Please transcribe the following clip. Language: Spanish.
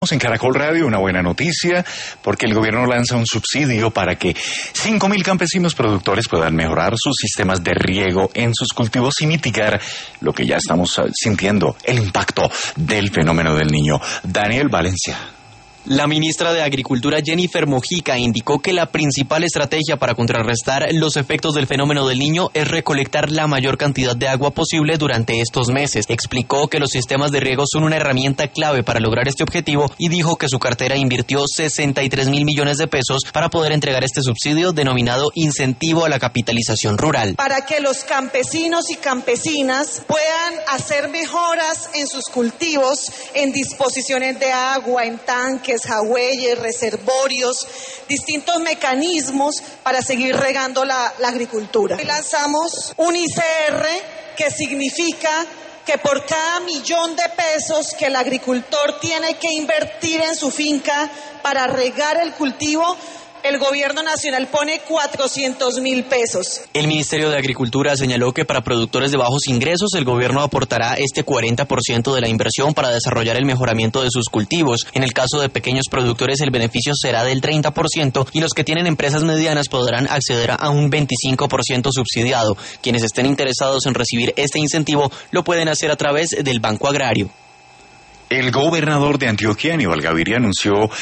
En Caracol Radio, una buena noticia, porque el gobierno lanza un subsidio para que 5.000 campesinos productores puedan mejorar sus sistemas de riego en sus cultivos y mitigar lo que ya estamos sintiendo, el impacto del fenómeno del Niño. Daniel Valencia. La ministra de Agricultura, Jennifer Mojica, indicó que la principal estrategia para contrarrestar los efectos del fenómeno del Niño es recolectar la mayor cantidad de agua posible durante estos meses. Explicó que los sistemas de riego son una herramienta clave para lograr este objetivo y dijo que su cartera invirtió 63.000 millones de pesos para poder entregar este subsidio denominado Incentivo a la Capitalización Rural. Para que los campesinos y campesinas puedan hacer mejoras en sus cultivos, en disposiciones de agua, en tanques, jagüeyes, reservorios, distintos mecanismos para seguir regando la agricultura. Hoy lanzamos un ICR que significa que por cada $1.000.000 que el agricultor tiene que invertir en su finca para regar el cultivo, el gobierno nacional pone 400.000 pesos. El Ministerio de Agricultura señaló que para productores de bajos ingresos el gobierno aportará este 40% de la inversión para desarrollar el mejoramiento de sus cultivos. En el caso de pequeños productores el beneficio será del 30% y los que tienen empresas medianas podrán acceder a un 25% subsidiado. Quienes estén interesados en recibir este incentivo lo pueden hacer a través del Banco Agrario. El gobernador de Antioquia, Aníbal Gaviria, anunció